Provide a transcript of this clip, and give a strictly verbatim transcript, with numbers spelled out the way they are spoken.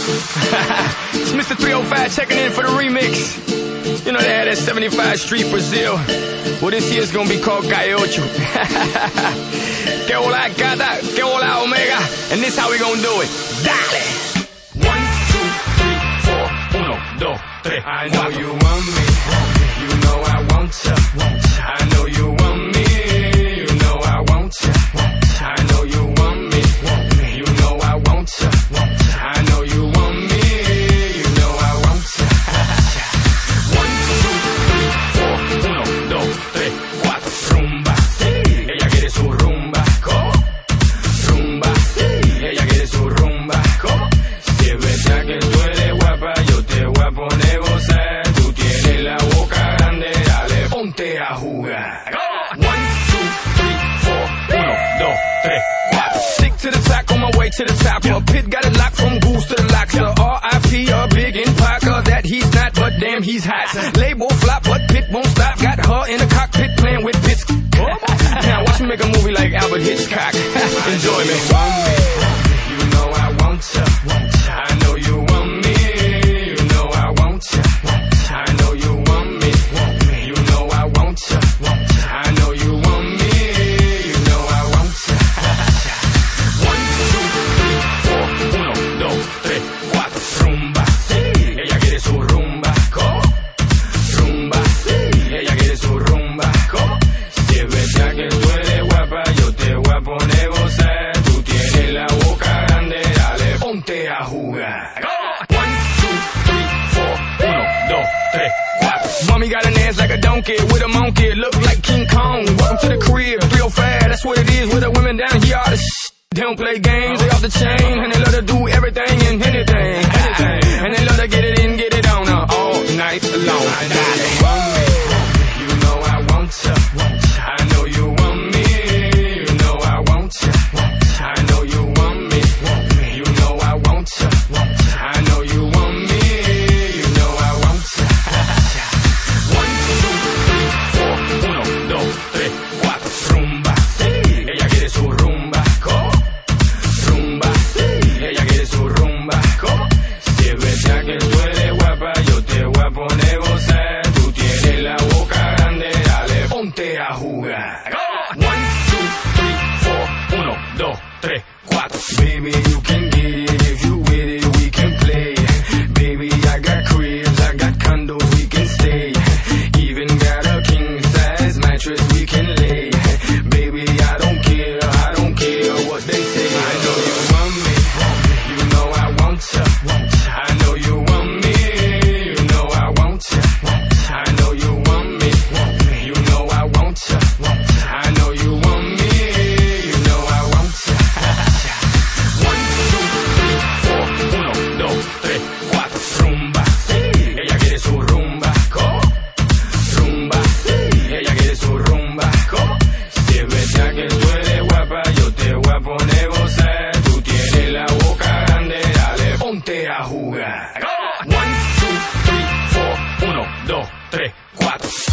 It's Mister three oh five checking in for the remix. You know they had that seventy-five Street Brazil. Well, this year's gonna be called Calle Ocho. Que hola gata, que hola omega. And this how we gonna do it. Dale! One, two, three, four, uno, dos, tres. I know you want me. You know I want ya. I know you want me. You know I want ya. I know you want me. You know I want ya. I know you want me. You know I want ya. One, two, three, four, uno, dos, tres, cuatro. Rumba, sí. Ella quiere su rumba. ¿Cómo? Rumba, sí. Ella quiere su rumba. ¿Cómo? Si es verdad que tú eres guapa, yo te voy a poner gozar. Tú tienes la boca grande, dale, ponte a jugar. One, two, three, four, uno, dos, tres, cuatro. Stick to the top, on my way to the top. A pit got it locked from goose to the locks. R I P a big in Parker that he's not, but damn he's hot. Label flop, but Pit won't stop. Got her in the cockpit playing with bits. Now watch me make a movie like Albert Hitchcock. Enjoy me. You know I want ya. I know you want me. You know I want ya. I know you want me. You know I want ya. I know you want me. You know I want ya. One, two, three, four, uno, dos, tres, cuatro. Rumba, sí. Ella quiere su rumba. ¿Cómo? Rumba, sí. Ella quiere su rumba. ¿Cómo? Si es verdad que tú eres guapa, yo te voy a poner gozar. Tú tienes la boca grande, dale, ponte a jugar. One, two, three, four, uno, dos, tres, cuatro. Mommy got an ass like a donkey with a monkey, look like King Kong. Welcome to the crib, three oh five, that's what it is with the women down here. All the shit. They don't play games, they off the chain, and they love to do everything and anything, anything. And they love to get it in, get it on uh, all night long. Dale. You know I want ya. I know you want me. You know I want ya. I know you want me. You know I want ya. I know you want me. You know I want ya. One, two, three, four, uno, dos, tres, cuatro. Rumba, sí. Ella quiere su rumba. ¿Cómo? Rumba, sí. Ella quiere su rumba. ¿Cómo? Si es verdad que tú eres guapa, yo te voy a poner gozar. Tú tienes la boca grande, dale, ponte a jugar. One, two, three, four, uno, dos, tres, cuatro. Baby, you can get it if you with it, we can play. Baby, I got cribs, I got condos, we can stay. Even got a king size mattress we can lay. Baby, I don't care, I don't care what they say. I know you want me, you know I want ya. I know you want me, you know I want ya. I know you want me, you know I want ya. I know you want me, you know I want ya. One, two, three, four, uno, dos, tres, cuatro. Rumba, sí. Ella quiere su rumba. ¿Cómo? Rumba, sí. Ella quiere su rumba. ¿Cómo? Si es verdad que tú eres guapa, yo te voy a poner gozar. Tú tienes la boca grande, dale, ponte a jugar. One, two, three, four, uno, dos, tres, cuatro.